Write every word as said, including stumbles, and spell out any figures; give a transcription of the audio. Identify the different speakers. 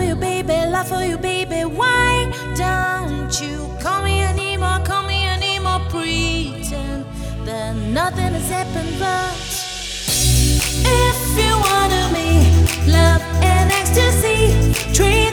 Speaker 1: you, baby, love for you, baby. Why don't you call me anymore, call me anymore? Pretend that nothing has happened, but if you wanted me, love and ecstasy, dream.